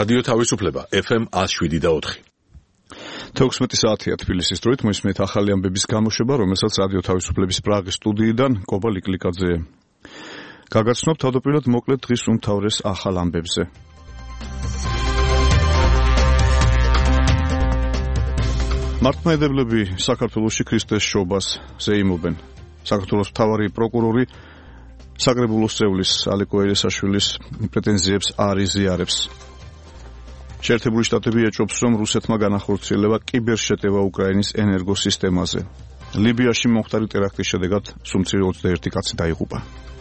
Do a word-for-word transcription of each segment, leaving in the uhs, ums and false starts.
რადიო თავისუფლება ეფ ემ one oh seven და four. თექვსმეტი საათია თბილისის დროით, მოისმენთ ახალი ამბების გამოშვება, რომელსაც რადიო თავისუფლების პრაღის სტუდიიდან კობა ლიკლიკაძე გაგაცნობ. თავდაპირველად მოკლედ დღის უმთავრეს ახალ ამბებზე. მართლმადიდებლები საქართველოში ქრისტეს შობას ზეიმობენ. საქართველოს მთავარი პროკურორი საკრებულოს წევრის ალეკო ერესაშვილის პრეტენზიებს არ იზიარებს. შეერთებული შტატები ეჭვობს, რომ რუსეთმა განახორციელება კიბერშეტევა უკრაინის ენერგოსისტემაზე. ლიბიაში მომხდარი ტერაქტის შედეგად სუმცირე ოცდაერთი კაცი დაიღუპა.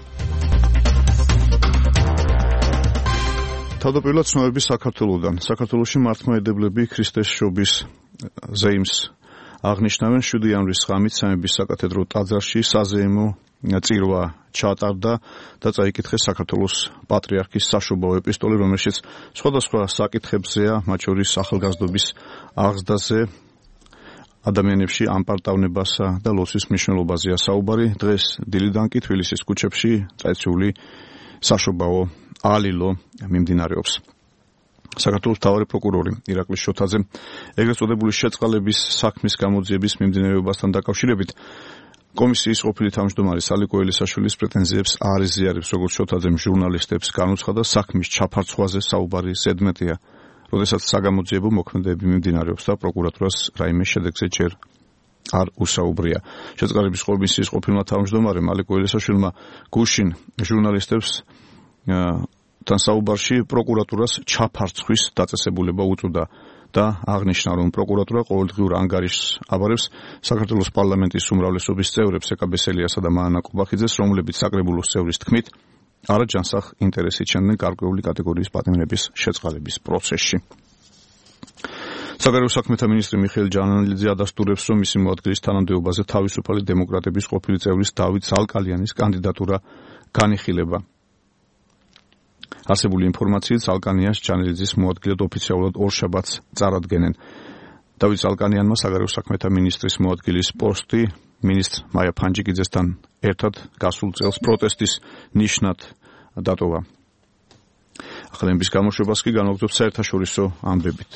თავდაპირველად ცნობები საქართველოდან. საქართველოში მართლმადიდებლები ქრისტეს შობის ზეიმს აღნიშნავენ. შვიდი იანვრის ღამით სამების საკათედრო ტაძარში საზეიმო წირვა ჩატარდა და წაიკითხეს საქართველოს პატრიარქის საშობაო ეპისტოლე, რომელშიც სხვადასხვა საკითხებზეა, მათ შორის ახალგაზრდობის აღზრდაზე, ადამიანებში ამპარტავნებასა და ლოცვის მნიშვნელობაზეა საუბარი. დღეს დილიდან კი თბილისის ქუჩებში ტრადიციული საშობაო ალილო მიმდინარეობს. საქართველოს მთავარი პროკურორი ირაკლი შოთაძე ეგრეთ წოდებული შეწყალების საქმის გამოძიების მიმდინარეობასთან დაკავშირებით კომისიის ყოფილი თავმჯდომარე ალეკო ერესაშვილის პრეტენზიებს არ იზიარებს, როგორც შოთაძემ ჟურნალისტებს განუცხადა. საქმის ჩაფარცხვაზე საუბარი ზედმეტია, როდესაც საგამოძიებო მოქმედებები მიმდინარეობს და პროკურატურას რაიმე შედეგზე ჯერ არ უსაუბრია. შეწყალების კომისიის ყოფილმა თავმჯდომარემ ალეკო ერესაშვილმა გუშინ ჟურნალისტებს თან საუბარში პროკურატურას ჩაფარცხვის დაწესებულება უწოდა და აღნიშნა, რომ პროკურატურა ყოველდღიურ ანგარიშს აბარებს საქართველოს პარლამენტის უმრავლესობის წევრებს ეკაბესელიასა და მაანა კუბახიძეს, რომლებიც საკრებულოს წევრის თქმით არაჯანსაღ ინტერესით ჩანდნენ გარკვეული კატეგორიის პატიმრების შეწყალების პროცესში. საგარეო საქმეთა მინისტრი მიხეილ ჯანანალიძე ადასტურებს, რომ მისი მოადგილის თანამდებობაზე თავისუფალი დემოკრატების ყოფილი წევრის დავით ზალკალიანის კანდიდატურა განიხილება. არსებული ინფორმაციით ზალკალიანს ჯანალიძის მოადგილედ ოფიციალურად ორშაბათს წარადგენენ. დავით ზალკალიანმა საგარეო საქმეთა მინისტრის მოადგილის პოსტი მინისტრ მაია ფანჯიკიძესთან ერთად გასულ წელს პროტესტის ნიშნად დატოვა. ახალების გამოშვებას კი განვაგრძობთ საერთაშორისო ამბებით.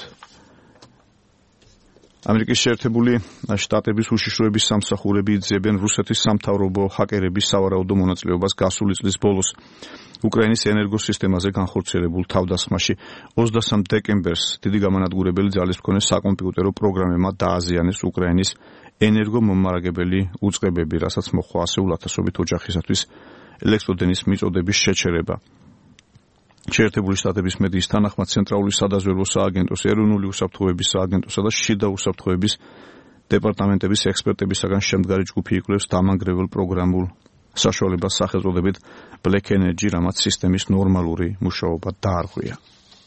ამერიკის შეერთებული შტატების უშიშროების სამსახურები იძიებენ რუსეთის სამთავრობო ჰაკერების სავარაუდო მონაწილეობას გასული წლის ბოლოს უკრაინის ენერგოსისტემაზე განხორციელებულ თავდასხმაში. ოცდასამ დეკემბერს დიდი გამანადგურებელი ძალის მქონე საკომპიუტერო პროგრამებმა დააზიანეს უკრაინის ენერგომომარაგებელი უწყებები, რასაც მოჰყვა ასეულ ათასობით ოჯახისათვის ელექტროდენის მიწოდების შეჩერება. შეერთებული შტატების მედიის თანახმად ცენტრალური სადაზვერვო სააგენტოს, ეროვნული უსაფრთხოების სააგენტოსა და შიდა უსაფრთხოების დეპარტამენტების ექსპერტებისაგან შემდგარი ჯგუფი იკვლევს დამანგრეველ პროგრამულ საშუალებას სახელწოდებით Black Energy, რამაც სისტემის ნორმალური მუშაობა დაარღვია.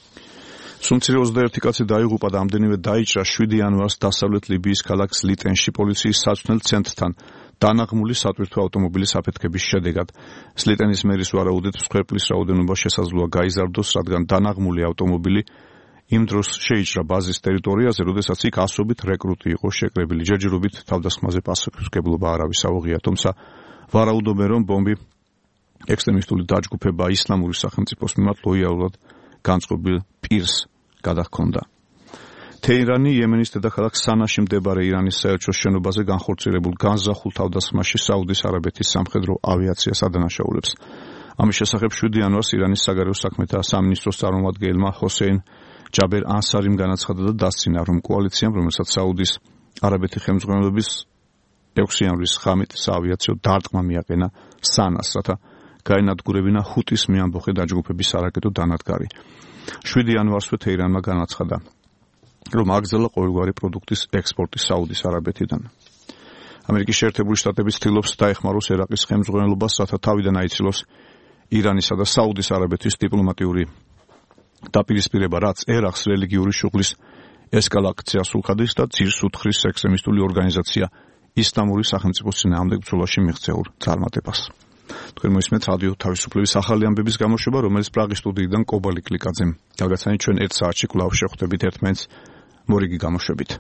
სუმცირე ოცდაერთი კაცი დაიღუპა და ამდენივე დაიჭრა შვიდი იანვარს დასავლეთ ლიბიის ქალაქ სლიტენში პოლიციის საცვნელ ცენტრთან დანაღმული სატვირთო ავტომობილის აფეთქების შედეგად. სლიტენის მერის ვარაუდით მსხვერპლის რაოდენობა შესაძლოა გაიზარდოს, რადგან დანაღმული ავტომობილი იმ დროს შეიჭრა ბაზის ტერიტორიაზე, როდესაც იქ ასობით რეკრუტი იყო შეკრებილი. ჯერჯერობით თავდასხმაზე პასუხისმგებლობა არავის აუღია, თუმცა ვარაუდობენ, რომ ბომბი ექსტრემისტული დაჯგუფება ისლამური სახელმწიფოს მიმართ ლოიალურად განწყობილ პირს გადაჰქონდა. თეირანი იემენის დედაქალაქ სანაში მდებარე ირანის საელჩოს შენობაზე განხორციელებულ განზრახულ თავდასხმაში საუდის არაბეთის სამხედრო ავიაციას ადანაშაულებს. ამის შესახებ შვიდი იანვარს ირანის საგარეო საქმეთა სამინისტროს წარმომადგენელმა ჰოსეინ ჯაბერ ანსარიმ განაცხადა და დასცინა, რომ კოალიციამ, რომელსაც საუდის არაბეთი ხელმძღვანელობის ექვსი იანვრის ღამით საავიაციო დარტყმა მიაყენა სანას, რათა გაენადგურებინა ჰუტის მეამბოხე დაჯგუფების არაკეტო დანადგარი. შვიდი იანვარსვე თეირანმა განაცხადა, რომ აგრძელა ყოველგვარი პროდუქტის ექსპორტი საუდის არაბეთიდან. ამერიკის შეერთებული შტატები ცდილობს დაეხმაროს ერაყის ხელმძღვანელობას, რათა თავიდან აიცილოს ირანისა და საუდის არაბეთის დიპლომატიური დაპირისპირება, რაც ერაყს რელიგიური შუღლის ესკალაციას უხდის და ძირს უთხრის ექსტრემისტული ორგანიზაცია ისლამური სახელმწიფოს წინააღმდეგ ბრძოლაში მიღწეულ წარმატებას. თქვენ მოისმენთ რადიო თავისუფლების ახალი ამბების გამოშვება, რომელიც პრაღის სტუდიიდან კობა ლიკლიკაძემ გაგაცანით. ჩვენ ერთ საათში კვლავ შევხვდებით ერთმანეთს მორიგი გამოშვებით.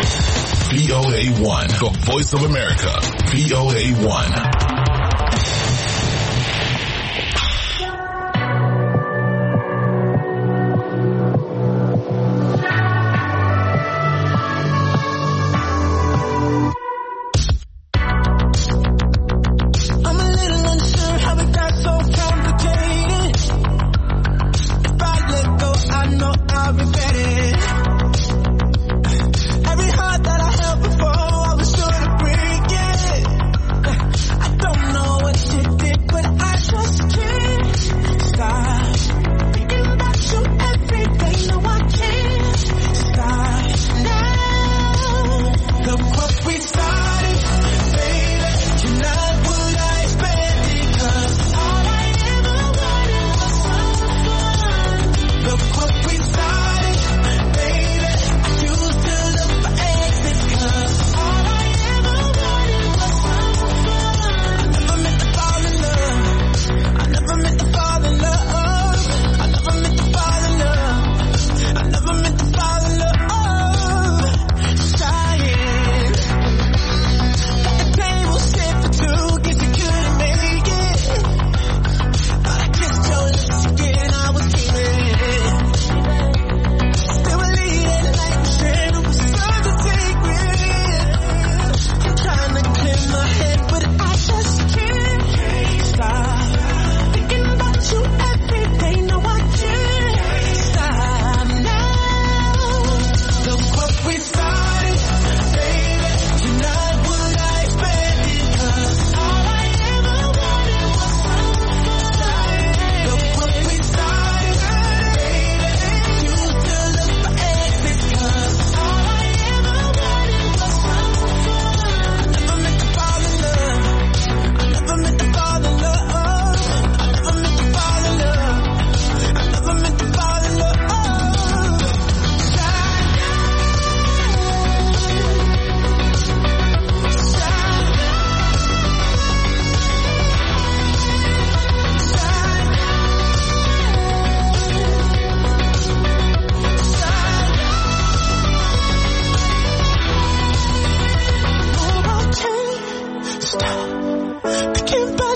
V O A one, the voice of America. V O A one.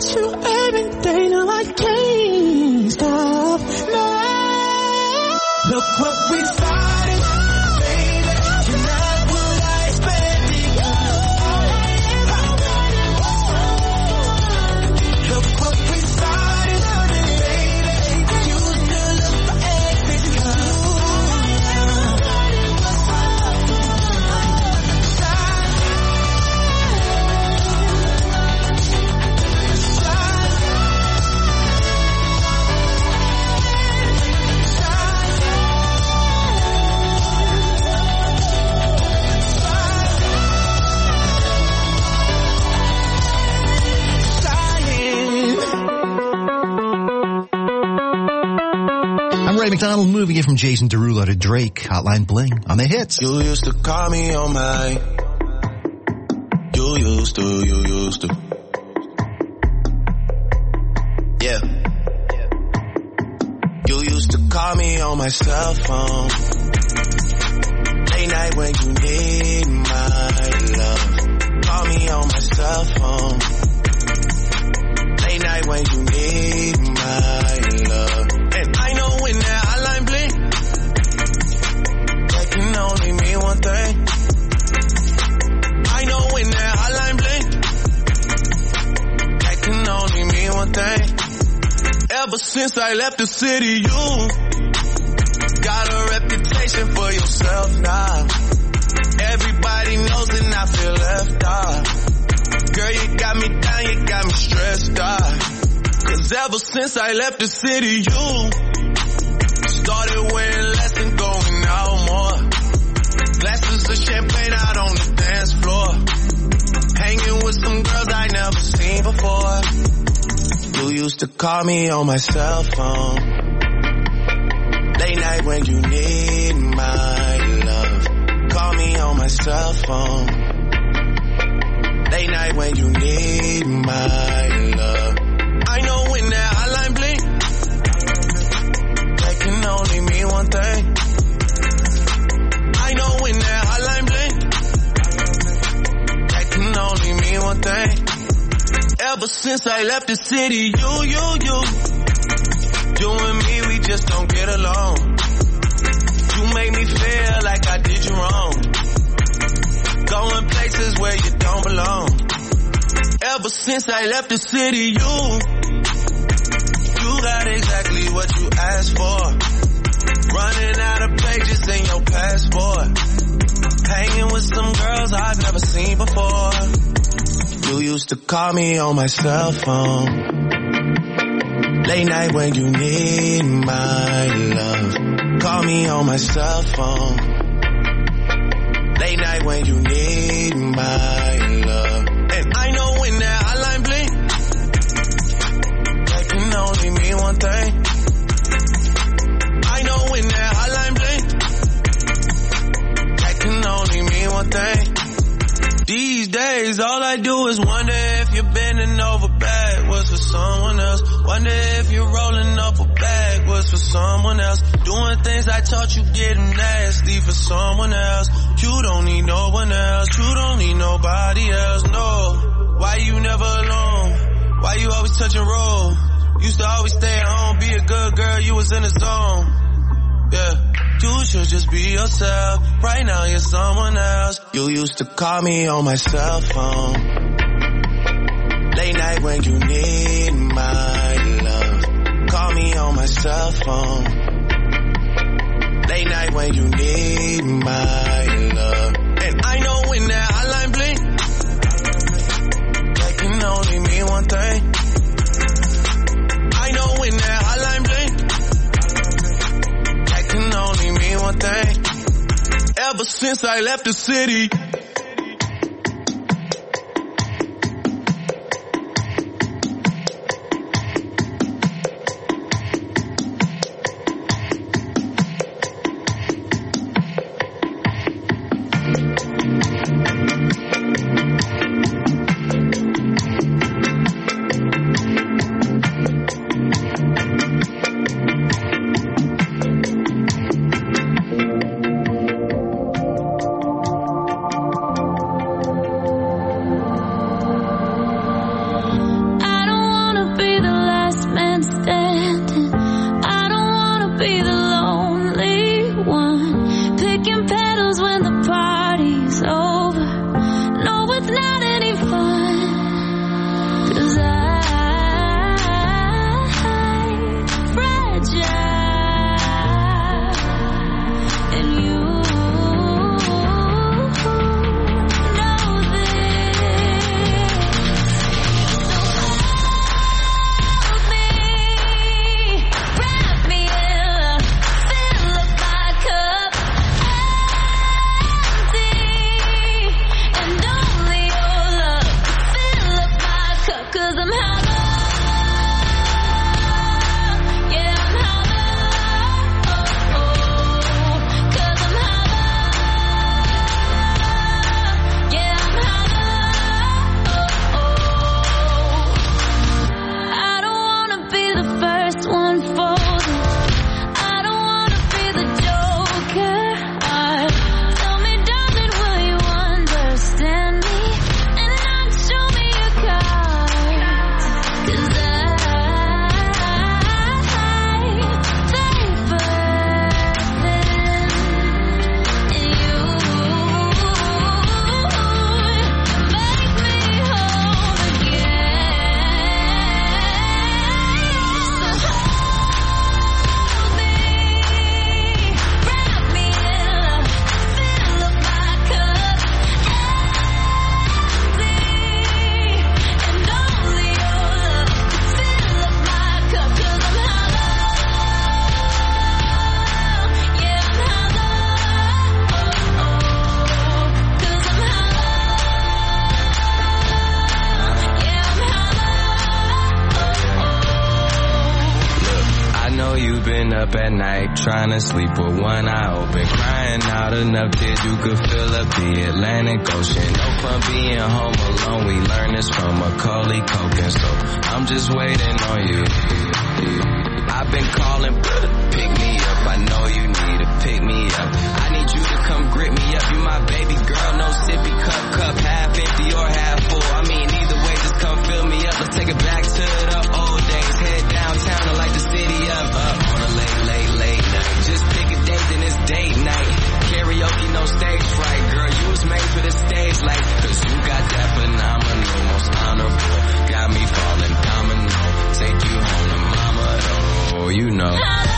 you every day, now I can't stop now. Look what we started, baby. You're not what I expected. Look what we started, baby. You still look for everything. Ray McDonald moving it from Jason Derulo to Drake. Hotline Bling on the hits. You used to call me on my. You used to, you used to. Yeah. You used to call me on my cell phone. Late night when you need my love. Call me on my cell phone. Late night when you need my love. And I know when that hotline blink, that can only mean one thing. I know when that hotline blink, that can only mean one thing. Ever since I left the city, you got a reputation for yourself now. Everybody knows and I feel left out. Girl, you got me down, you got me stressed out. Cause ever since I left the city, you started wearing less and going out more. Glasses of champagne out on the dance floor. Hanging with some girls I never seen before. You used to call me on my cell phone. Late night when you need my love. Call me on my cell phone. Late night when you need my love. I know when that hotline blink, that can only mean one thing. I know when that hotline blink, that can only mean one thing. Ever since I left the city, you, you, you, you and me, we just don't get along. You make me feel like I did you wrong. Going places where you don't belong. Ever since I left the city, you, you got exactly what you asked for. Running out of pages in your passport. Hanging with some girls I've never seen before. You used to call me on my cell phone. Late night when you need my love. Call me on my cell phone. Late night when you need my love. And I know when that hotline blink, that can only mean one thing. I know when that hotline blink, that can only mean one thing. These days, all I do is wonder if you're bending over backwards for someone else. Wonder if you're rolling up a backwards for someone else. Doing things I taught you getting nasty for someone else. You don't need no one else. You don't need nobody else, no. Why you never alone? Why you always touch and roll? Used to always stay at home, be a good girl, you was in the zone. Yeah. You should just be yourself. Right now you're someone else. You used to call me on my cell phone. Late night when you need my love. Call me on my cell phone. Late night when you need my love. And I know when that hotline blink, that can only mean one thing. I know when that hotline blink, can only mean one thing. Ever since I left the city, up at night, trying to sleep with one eye open, crying out enough tears you could fill up the Atlantic Ocean. No fun being home alone, we learned this from Macaulay Culkin, so I'm just waiting on you. I've been calling, pick me up, I know you need to pick me up. I need you to come grip me up, you my baby girl, no sippy cup, cup half empty or half full. I mean either way, just come fill me up, let's take it back to the old days. Head downtown and light the city up, up on a late, late, late night. Just pick a date and it's date night. Karaoke, no stage fright, girl, you was made for the stage light. Cause you got that phenomenal, most honorable, got me falling domino. Take you home to mama, oh, you know.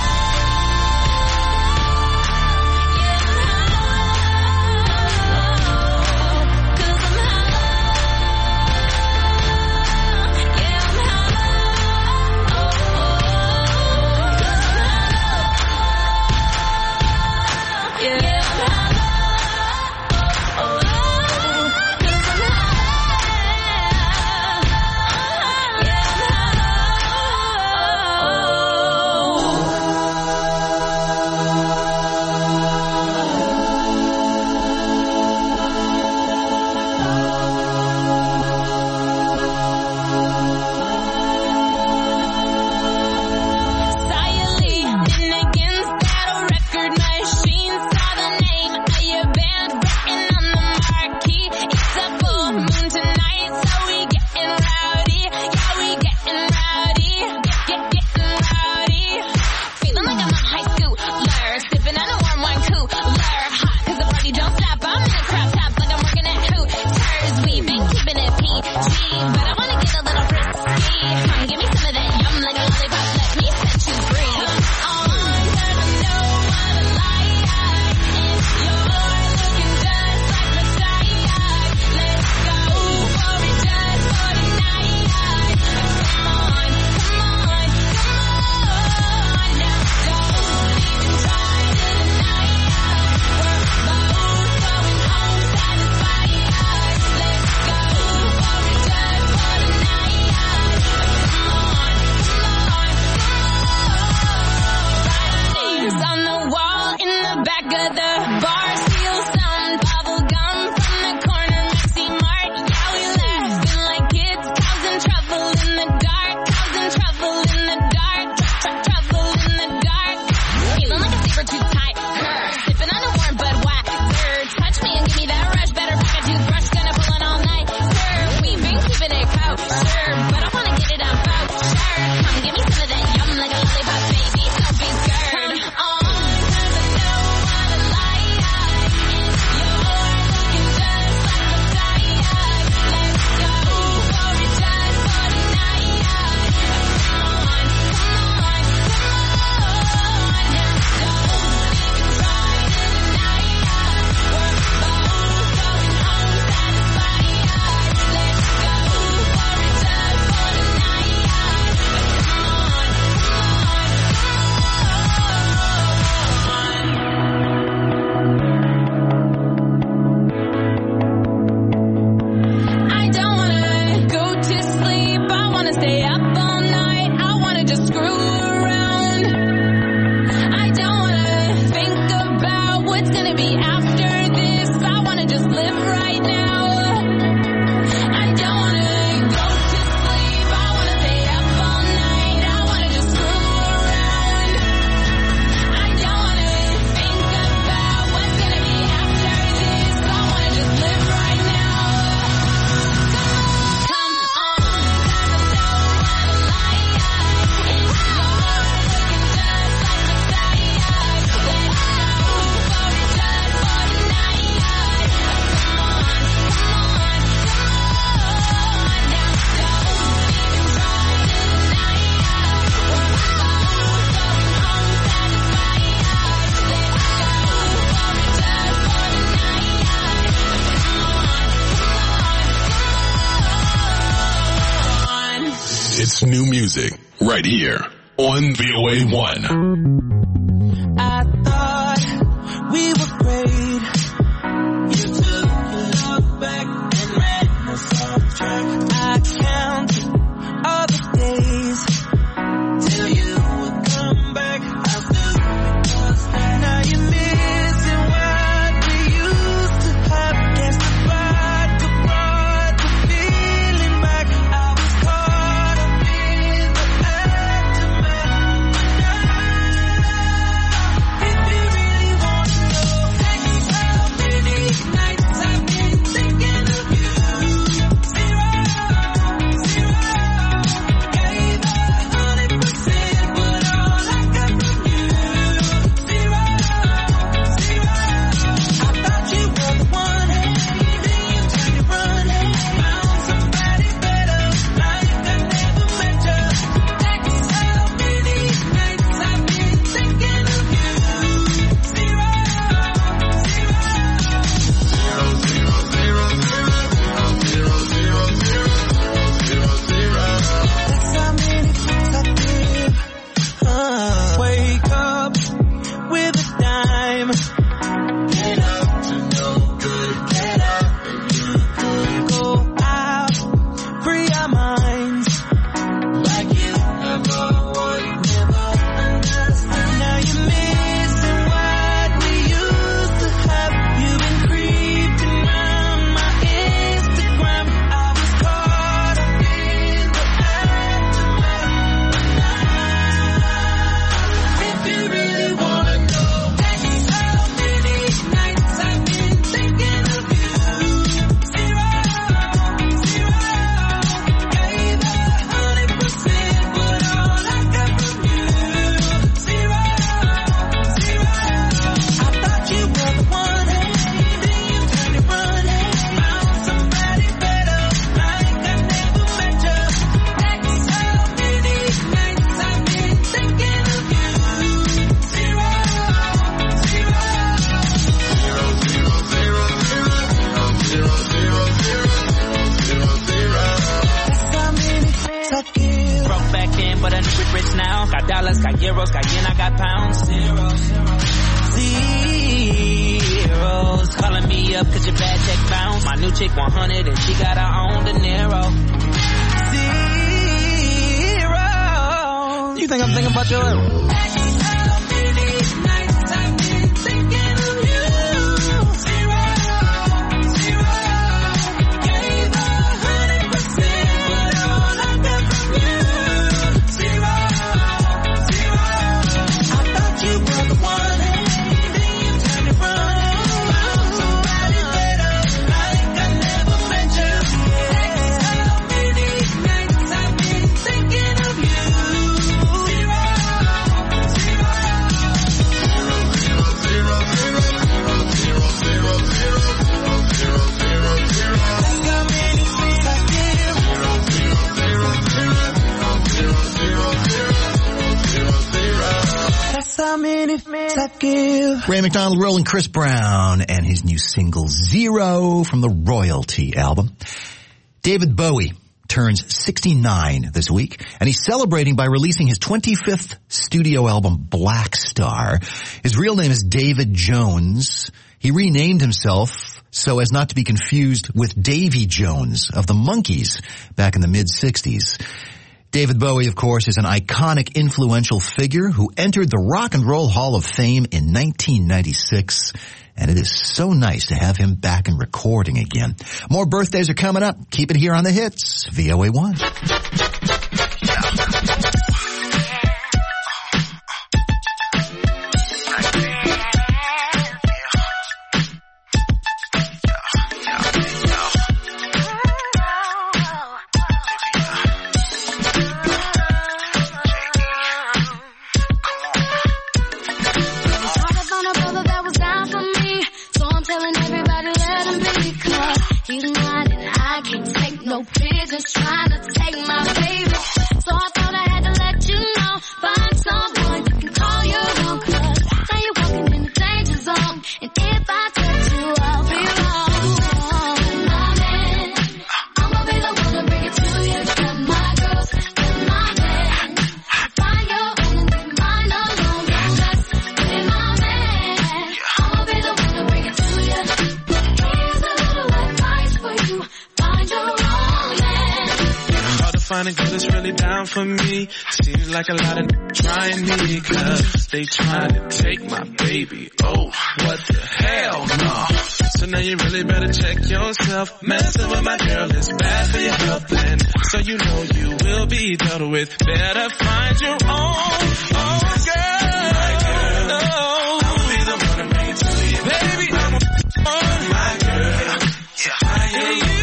It's new music right here on V O A one. I thought we were great. You took your love back and ran us off track. I counted all the days till you would come back. I still My new chick one hundred and she got her own De Niro. Zero. You think I'm thinking about your... Ray McDonald rolling Chris Brown and his new single Zero from the Royalty album. David Bowie turns sixty-nine this week, and he's celebrating by releasing his twenty-fifth studio album, Black Star. His real name is David Jones. He renamed himself so as not to be confused with Davy Jones of the Monkees back in the mid-sixties. David Bowie, of course, is an iconic, influential figure who entered the Rock and Roll Hall of Fame in nineteen ninety-six, and it is so nice to have him back and recording again. More birthdays are coming up. Keep it here on the hits, V O A one. Just trying to take my baby. So I thought I had to let you know. Find someone you can call your own. Cause now you're walking in the danger zone. And if I touch you, I'll be wrong. My man, I'ma be the one to bring it to you. Got my girls, got my man. Find your own and leave mine alone. Don't mess with my man. I'ma be the one to bring it to you. Here's a little advice for you. Find your own. Find a girl that's really down for me. Seems like a lot of trying me, cause they trying to take my baby. Oh, what the hell, no. So now you really better check yourself. Messing with my girl is bad for your health, and so you know you will be dealt with. Better find your own, own girl. My girl, oh. I'll be the one to bring it to you. Baby, I'm on my girl. Yeah, yeah, you.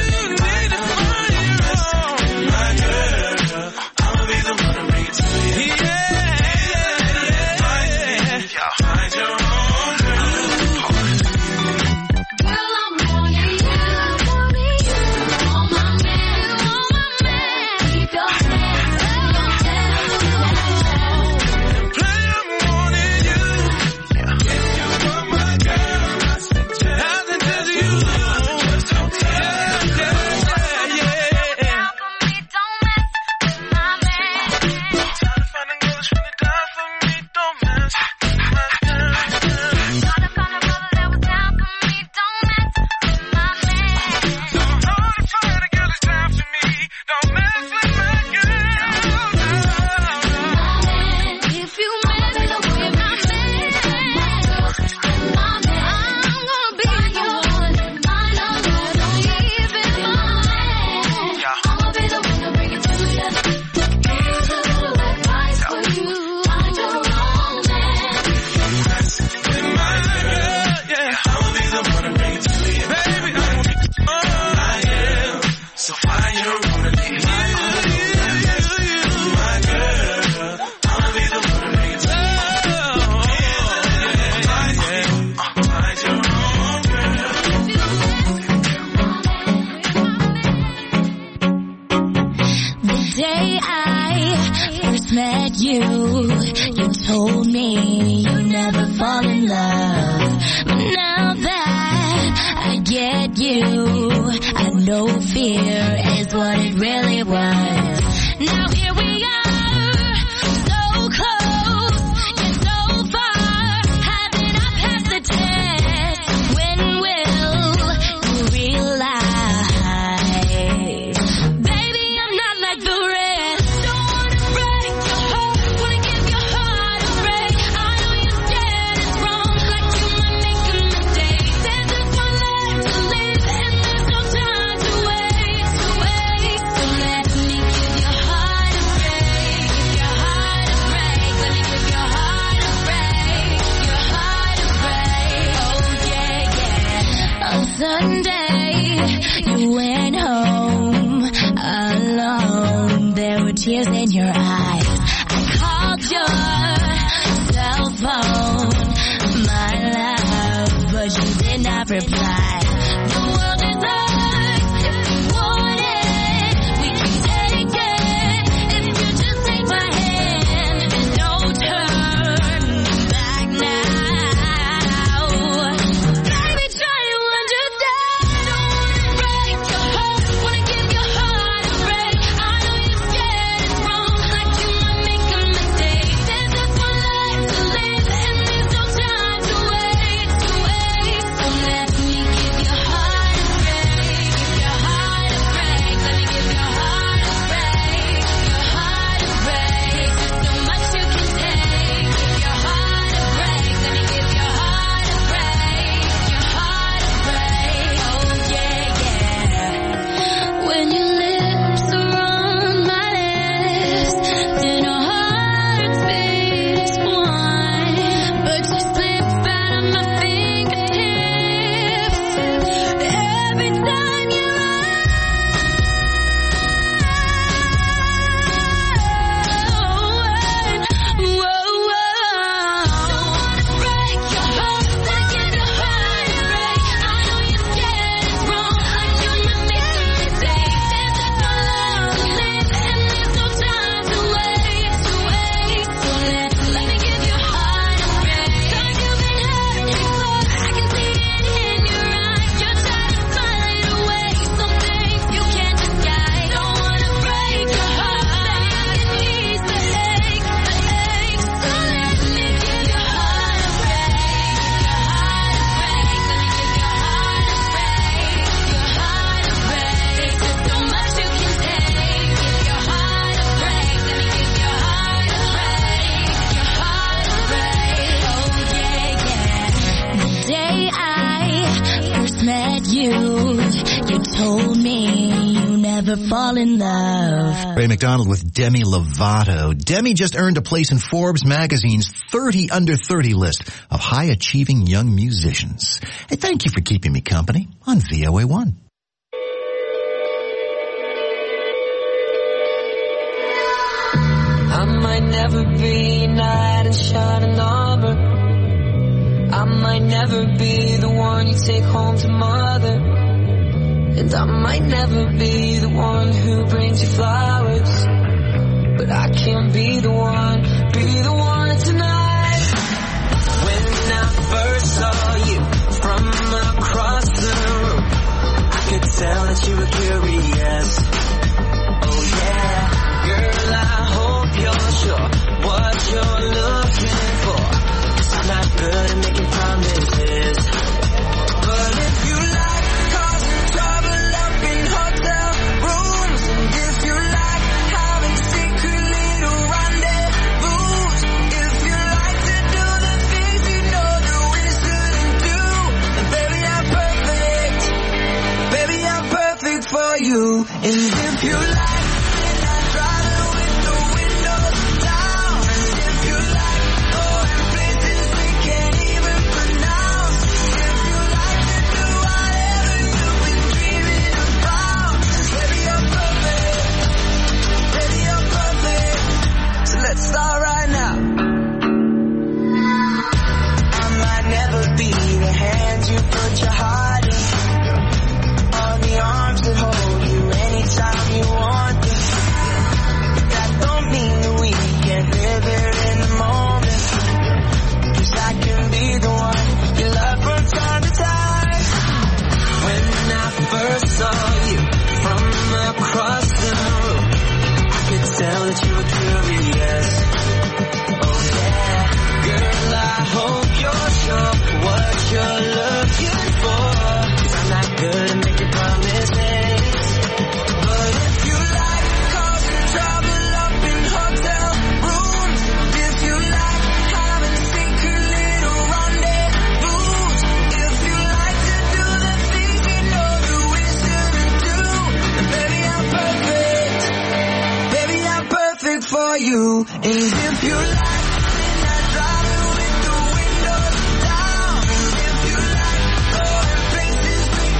Realize Sunday, you went home alone. There were tears in your eyes. I called your cell phone, my love, but you did not reply. The world is ours if you want it. We can take it if you just take my hand. There's no turning back now. Baby, try to understand. Don't wanna break your heart, wanna give your heart a break. I know you're scared it's wrong, like you might make a mistake. There's just one life to live, and there's no time to wait, to wait. So let me give your heart a break, give your heart a break. Let me give your heart a break, your heart a break. There's so much you can take. Give your heart a break. Let me give your heart a break, your heart a break. Oh yeah, yeah. When your lips are on my lips, then our hearts beat as one. But you slip out of my fingertips every time you lie. Whoa, whoa. Don't wanna break your heart, wanna give your heart a break. I know you're scared it's wrong, like you might make a mistake. There's just one love to live, and there's no time to wait, to wait. So let, let me give your heart a break. Cause you've been hurt before, I can see it in your eyes. You're trying to smile it away, some things you can't disguise. Don't wanna break your heart, baby, I can ease the ache, the ache. So let me give your heart a break, your heart a break. Let me give your heart a break, your heart a break. There's so much you can take. Give your heart a break. Let me give your heart a break, your heart a break. Oh yeah, yeah. The day I first met you, you told me you never fall in love. Ray McDonald with Demi Lovato. Demi just earned a place in Forbes magazine's thirty under thirty list of high-achieving young musicians. Hey, thank you for keeping me company on V O A one. I might never be a knight in shining armor. I might never be the one you take home to mother. And I might never be the one who brings you flowers. But I can be the one, be the one tonight. When I first saw you from across the room, I could tell that you were curious. Oh yeah, girl, I hope you're sure what you're looking for. 'Cause I'm not good at making promises. But if you like causing trouble up in hotel rooms, and if you like having secret little rendezvous, if you like to do the things you know that we shouldn't do, then baby, I'm perfect. Baby, I'm perfect for you. And if you like, then I drive it with the windows down. And if you like going places we can't even pronounce, if you like to do whatever you've been dreaming about, baby, you're perfect. Baby, you're perfect. So let's start right now. I might never be the hand you put your heart in, or the arms that hold you anytime you want it. But that don't mean that we can't live here in the moment. 'Cause I can be the one you love from time to time. When I first saw you from across the room, I could tell that you were curious. Oh yeah, girl, I hope you're sure what you're looking for. 'Cause I'm not good at making promises. But if you like causing trouble up in hotel rooms, if you like having secret little rendezvous, if you like to do the things you know that we shouldn't do, then baby, I'm perfect. Baby, I'm perfect for you. And if you like, then I drive it with the windows down. And if you like going places we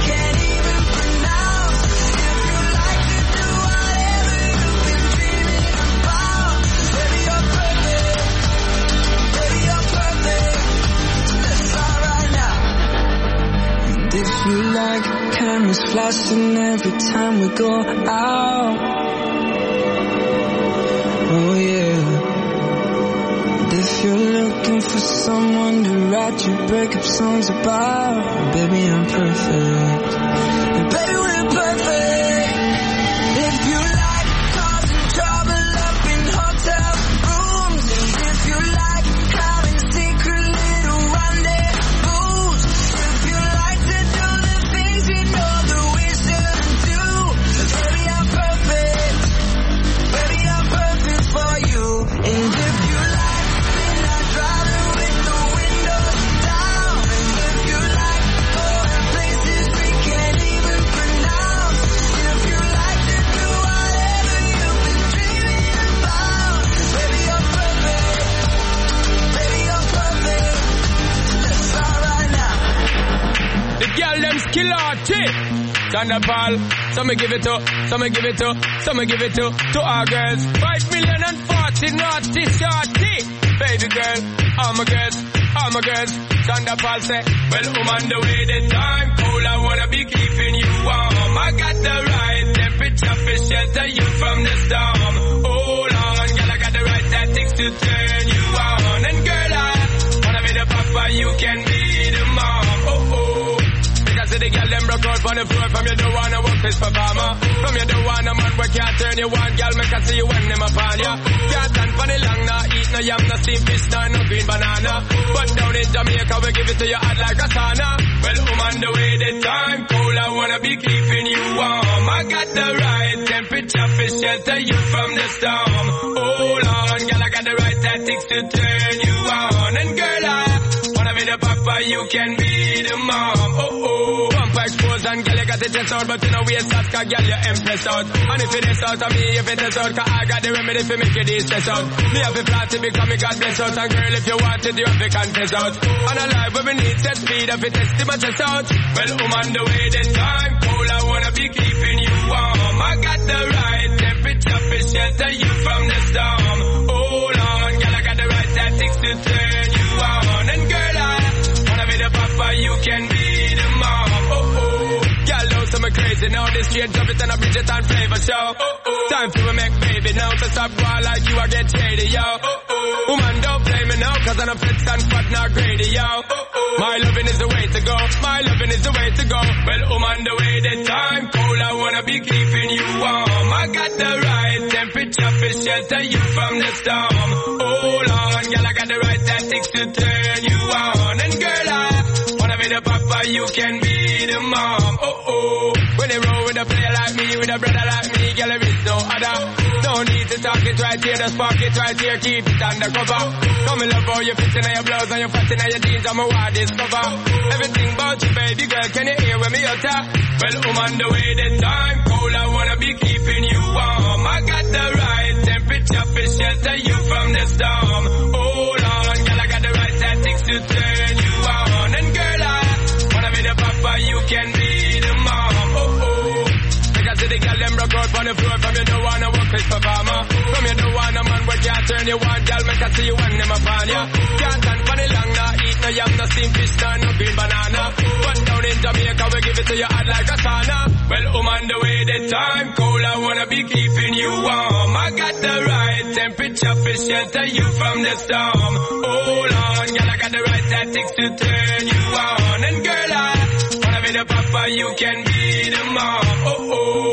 cameras flashing every time we go out. Oh yeah. And if you're looking for someone to write your breakup songs about, baby, I'm perfect. And baby, we're perfect. If you like causing trouble up in hotel rooms, and if you like having secret little rendezvous, if you like to do the things you know that we shouldn't do, baby, I'm perfect. Baby, I'm perfect for you. And if you like midnight driving with the windows down, and if you like going places we can't even pronounce, if you like to do whatever you've been dreaming about, baby, you're perfect. Baby, you're perfect. Let's start right now. The girl them skill arty. Thunderball, some me give it to, some me give it to, some me give it to, to our girls. Five million and forty naughty shorty. Baby girl, all my girls, all my girls. Thunderball say, well, I'm on the way, the time cold, I wanna be keeping you warm. I got the right temperature for shelter you from the storm. Hold on, girl, I got the right tactics to turn you on. And girl, I wanna be the papa, you can be the mom. Oh, oh. Because the girl them broke out on the floor. From you don't wanna work this performer. From you don't wanna man where can't turn you on. Girl, make I see you when them upon ya. Can't stand for the long, nah eat no yam, no steamed fish, nah no green banana. But down in Jamaica we give it to you hot like a sauna. Well, I'm on the way, the time cold, I wanna be keeping you warm. I got the right temperature for shelter you from the storm. Hold on, girl, I got the right tactics to turn you on. And girl, I wanna be the papa, you can be the mom. Oh oh, pump expose and girl, you got the chest out, but you know we a soft, cause girl, you empress out. And if it is out of me, if it is out, cause I got the remedy for make you de-stress out. Me have a plan to become me God bless out. And girl, if you want it, you have to confess out. And a life where we need set speed, if it test my chest out. Well, I'm on the way, the time cold, I wanna be keeping you warm. I got the right temperature for shelter you from the storm. Hold on, girl, I got the right tactics to turn you on. And girl, I wanna be the papa, you can be the mom. Oh oh, girl, know some crazy now. This straight drop it and a Bridget and flavor show. Oh oh, time for we make baby now. To stop going like you, I get shady, yo. Oh oh, woman don't play me now, cause I'm a fit and fat, not greedy, yo. Oh oh, my loving is the way to go. My loving is the way to go. Well, I'm on the way, the time cold, I wanna be keeping you warm. I got the right temperature for shelter you from the storm. Hold on, girl, I got the right tactics to turn you on. And girl, I wanna be the papa, you can be the mom. Oh oh, when they roll with a player like me, with a brother like me, girl, there is no other. No need to talk it right here, the spark it right here, keep it undercover. Come in love how you fit in your blouse and you fat in your jeans, I'm a wild discover. Everything about you, baby girl, can you hear when me utter? Well, I'm on the way, the time cold, I wanna be keeping you warm. I got the right temperature for shelter you from the storm. Hold on, girl, I got the right tactics to turn you on. And girl, I wanna be the papa, you can be the mom. Oh oh, because the girl them broke out on the floor. From you don't wanna work this performer. From you don't wanna man where can't turn you on. Girl, make I see you when them upon ya. Can't stand for the long, nah eat no yam, no steamed fish, nah no green banana. But down in Jamaica we give it to you hot like a sauna. Well, I'm on the way, the time cold, I wanna be keeping you warm. I got the right temperature for shelter you from the storm. Hold on, girl, I got the right tactics to turn you on. And girl, I wanna be the papa, you can be the mom. Oh oh.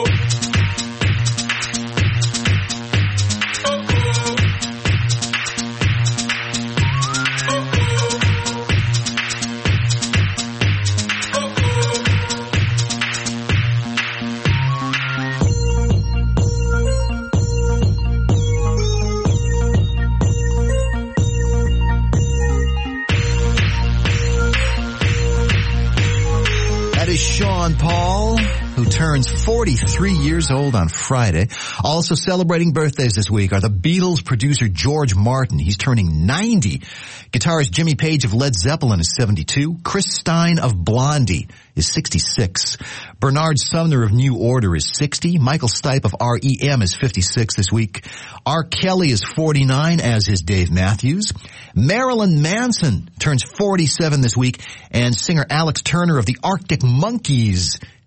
Sean Paul, who turns forty-three years old on Friday. Also celebrating birthdays this week are the Beatles producer George Martin. He's turning ninety. Guitarist Jimmy Page of Led Zeppelin is seventy-two. Chris Stein of Blondie is sixty-six. Bernard Sumner of New Order is sixty. Michael Stipe of R E M is fifty-six this week. R. Kelly is forty-nine, as is Dave Matthews. Marilyn Manson turns forty-seven this week. And singer Alex Turner of the Arctic Monkeys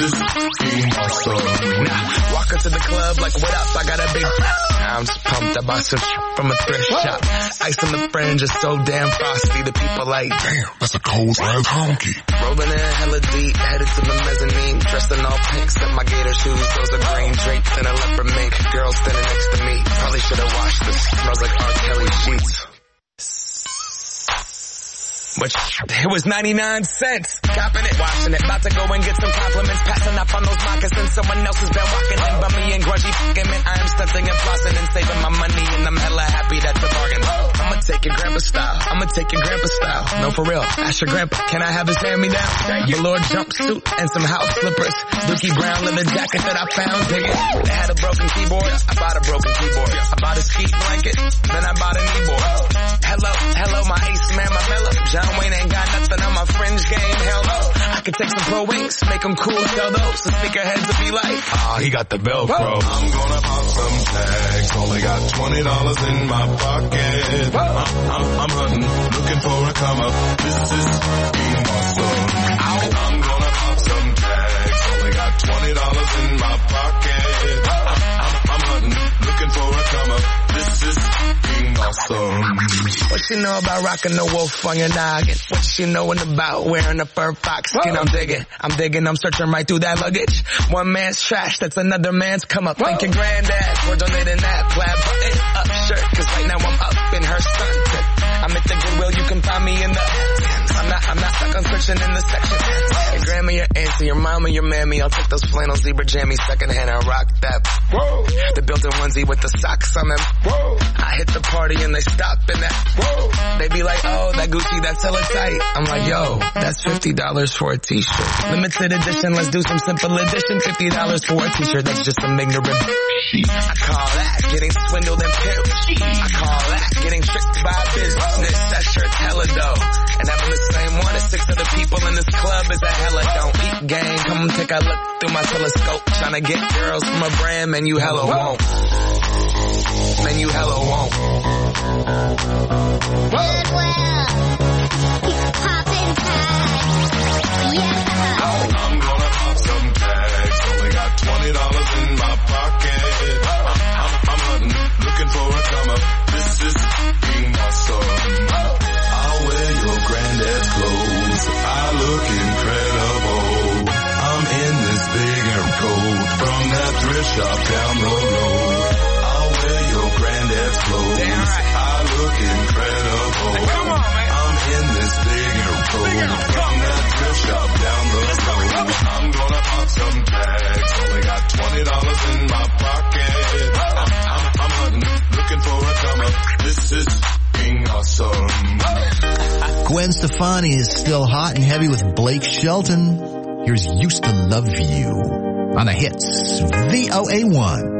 is being awesome. Nah, walk into the club like, what up? I got a big... I'm just pumped. I bought some from a thrift shop. Ice on the fringe is so damn frosty. The people like, damn, that's a cold ass honky. Rolling in hella deep, headed to the mezzanine. Dressed in all pink, set my gator shoes. Those are green drapes and a leopard mink. Girl standing next to me. Probably should have washed this. Smells like R. Kelly sheets. Which, it was ninety-nine cents. Copping it, washing it. About to go and get some compliments. Passing up on those moccasins. Someone else has been walking in. Bummy and grungy fucking man. I am stunting and flossing and saving my money. And I'm hella happy that's a bargain. I'ma take your grandpa style. I'ma take your grandpa style. No, for real. Ask your grandpa. Can I have his hand-me-down? Velour jumpsuit and some house slippers. Dookie brown leather jacket that I found. Dig it. They had a broken keyboard. I bought a broken keyboard. I bought a ski blanket. Then I bought a kneeboard. Hello, hello, my ace man, my mellow. John Wayne ain't got nothing on my fringe game, hell no. I could take some pro wings, make them cool, sell those. The sneakerheads will be like, ah, oh, he got the Velcro. Whoa. I'm gonna pop some tags, only got twenty dollars in my pocket. I'm, I'm, I'm hunting, looking for a come up. This is being awesome. Ow. I'm gonna pop some tags, only got twenty dollars in my pocket. I'm, I'm, I'm hunting, looking for a come up. This is being awesome. What you know about rocking the wolf on your noggin? What you knowin' about wearing a fur fox skin? I'm digging, I'm digging, I'm searching right through that luggage. One man's trash, that's another man's come up. Whoa. Thank your granddad for donating that plaid button up shirt. Cause right now I'm up in her skirt. I'm at the Goodwill, you can find me in the... I'm not, I'm not stuck on searching in the section. Your grandma, your auntie, your mama, your mammy. I'll take those flannel zebra jammies secondhand and rock that. Whoa. The built-in onesie with the socks on them. Whoa. I hit the party and they stop in that. Whoa. They be like, oh, that Gucci, that's hella tight. I'm like, yo, that's fifty dollars for a t-shirt. Limited edition, let's do some simple edition. fifty dollars for a t-shirt, that's just some ignorant shit. I call that getting swindled and pimped. I call that getting tricked by business. That shirt's hella dope. And having the same one as six other people in this club is a hella don't eat gang. Come take a look through my telescope. Tryna get girls from a brand, man, you hella won't. Man, you hella won't. Goodwill. Poppin' tags. Yeah. I'm gonna pop some tags. Only got twenty dollars in my pocket. I'm, I'm, I'm hunting, looking for a come up. This is being awesome. I'll wear your granddad's clothes. I look incredible. I'm in this big air coat from that thrift shop down the road. I'll wear your granddad's clothes. Damn right. I look incredible. Hey, come on, man. I'm in this big air coat from that thrift shop down the road. I'm gonna pop some tags. Only got twenty dollars in my pocket. I'm, I'm, I'm hunting, looking for a come up. This is being awesome. Gwen Stefani is still hot and heavy with Blake Shelton. Here's Used to Love You on the hits. V O A one.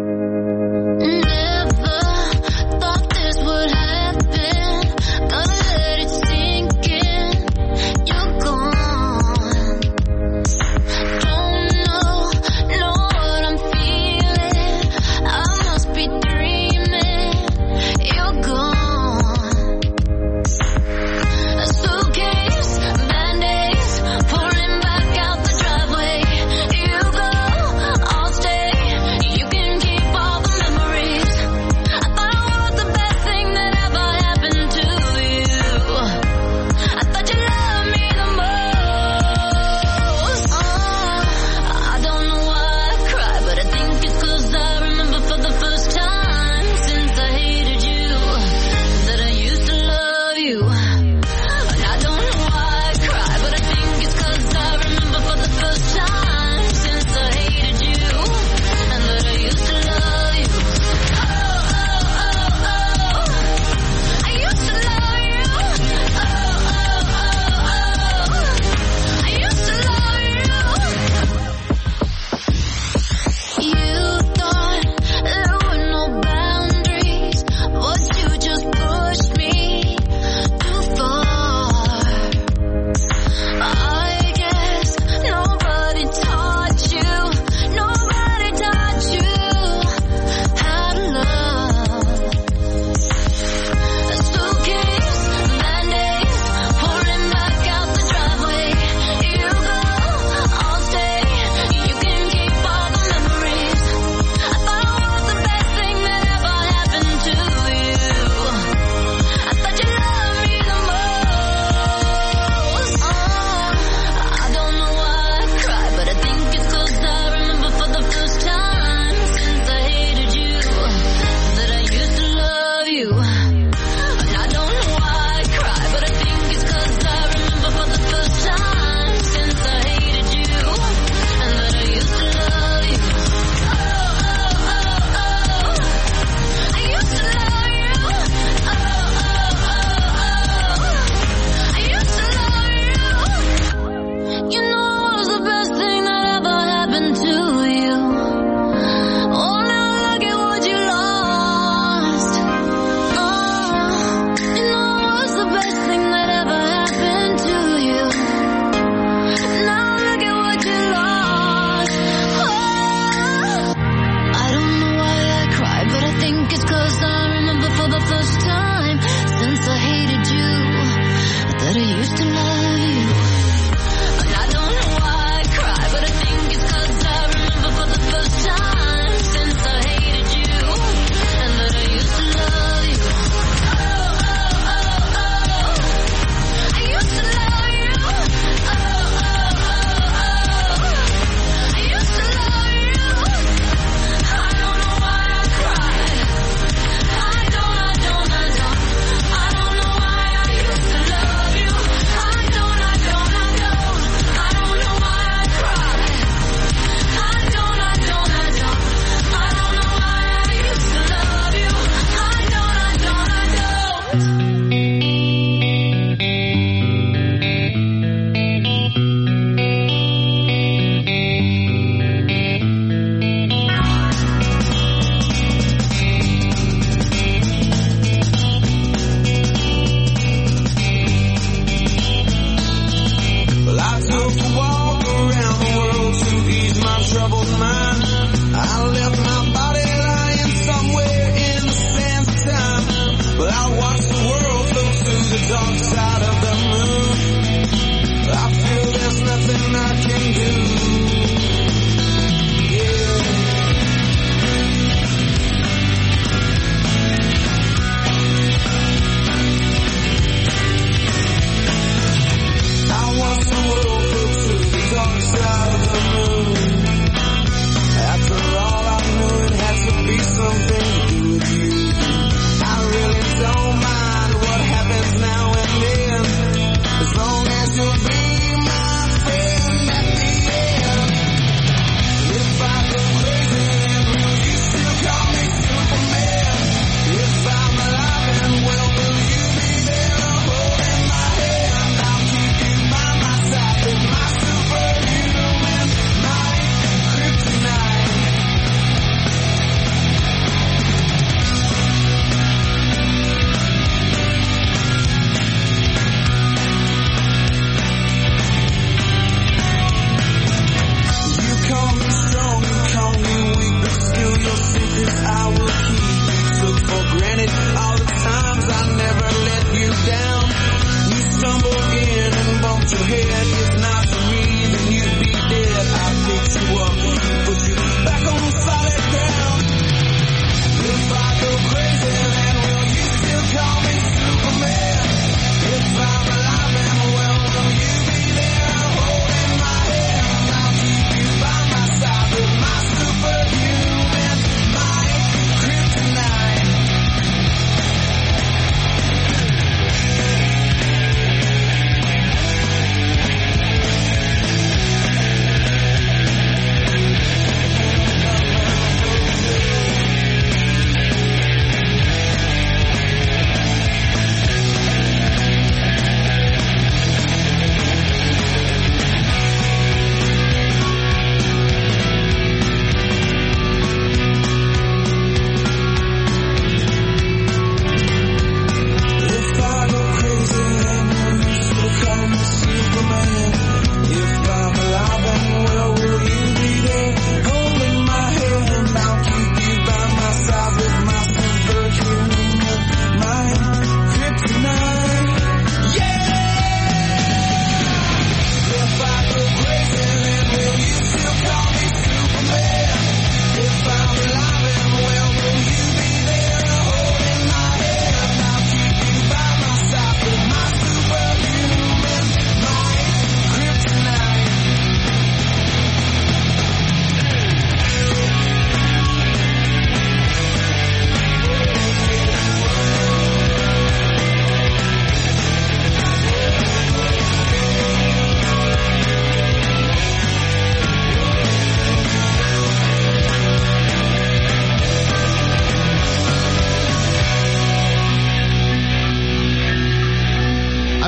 Pouring back out the driveway. You go, I'll stay. You can keep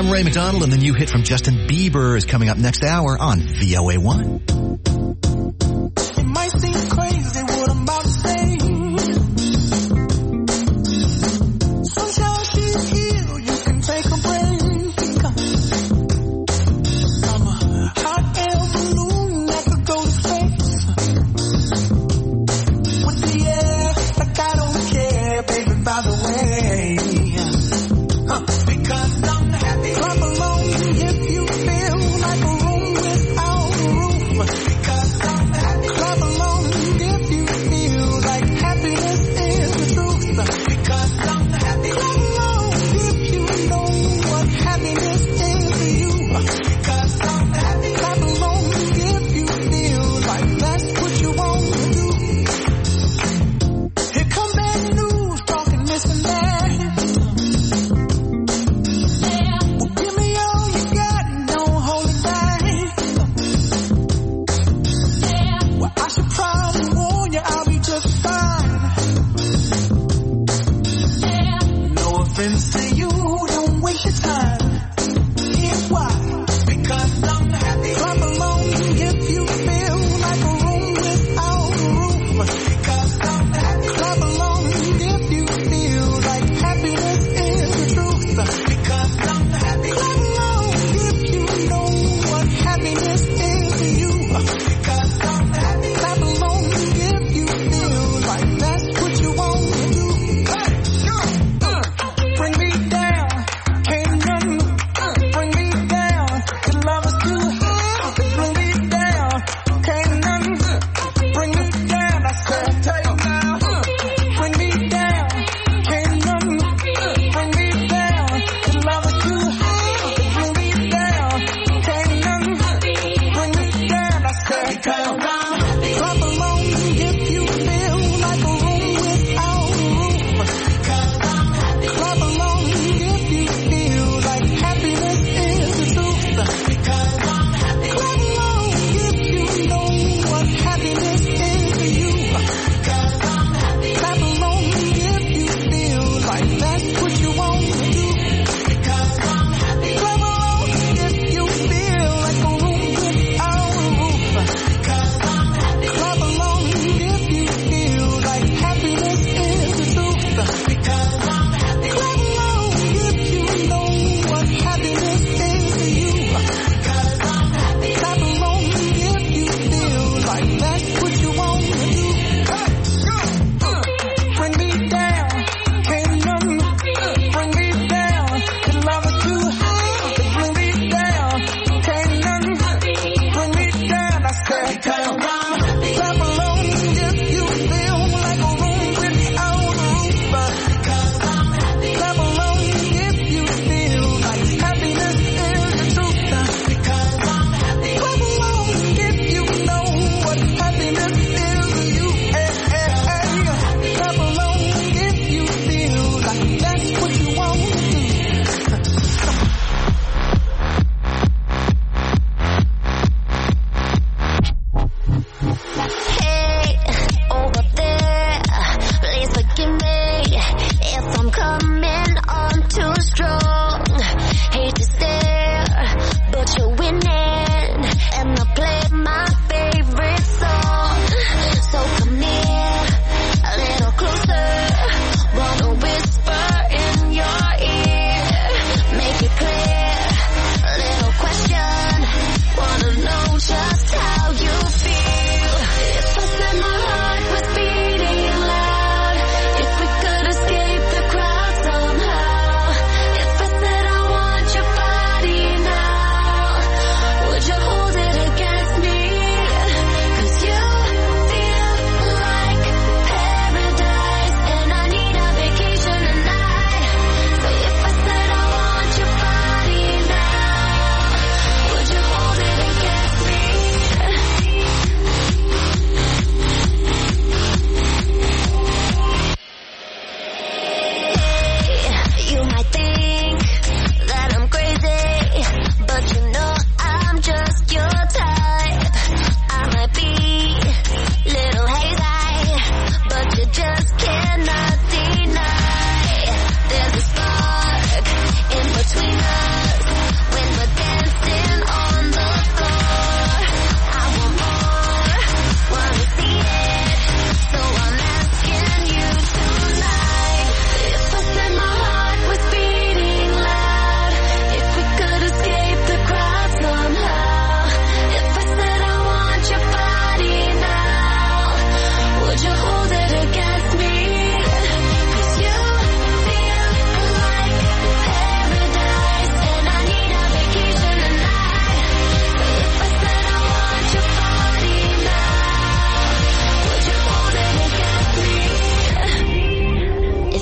I'm Ray McDonald, and the new hit from Justin Bieber is coming up next hour on V O A one. It might seem crazy what I'm about to say. Sunshine, she's here, you can take a break. I'm a hot air balloon that could go to space. With the air, like I don't care, baby, by the way. Huh, because I'm happy. Clap along if you feel like a room without a roof. Because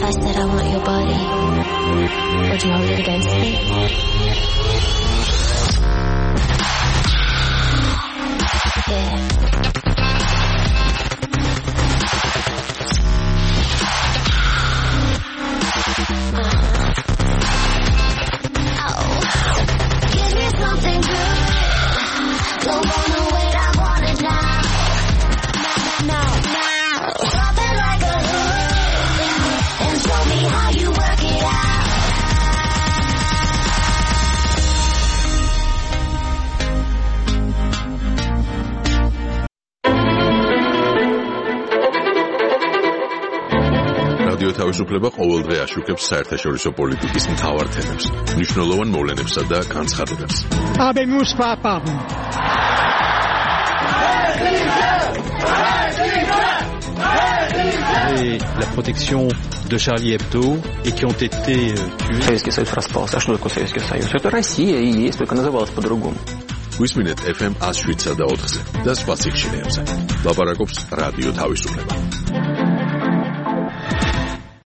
If I said I want your body, would you hold it against me? Yeah. Something good. Don't wanna wait, I want it now. Now, now, now. Drop it like a hood and show me how you work it out. რადიო თავისუფლება ყოველდღე აშუქებს საერთაშორისო პოლიტიკის მთავარ თემებს, მნიშვნელოვან მოვლენებსა და განცხადებებს. Habemos pardon. Et la protection de Charlie Hebdo et qui ont été tués. Советский Союз распался. А что такое Советский Союз? Это Россия и есть, только называлась по-другому. გვისმინეთ эф эм one oh seven და ოთხზე და სხვა სიხშირეებზე. ლაპარაკობს რადიო თავისუფლება.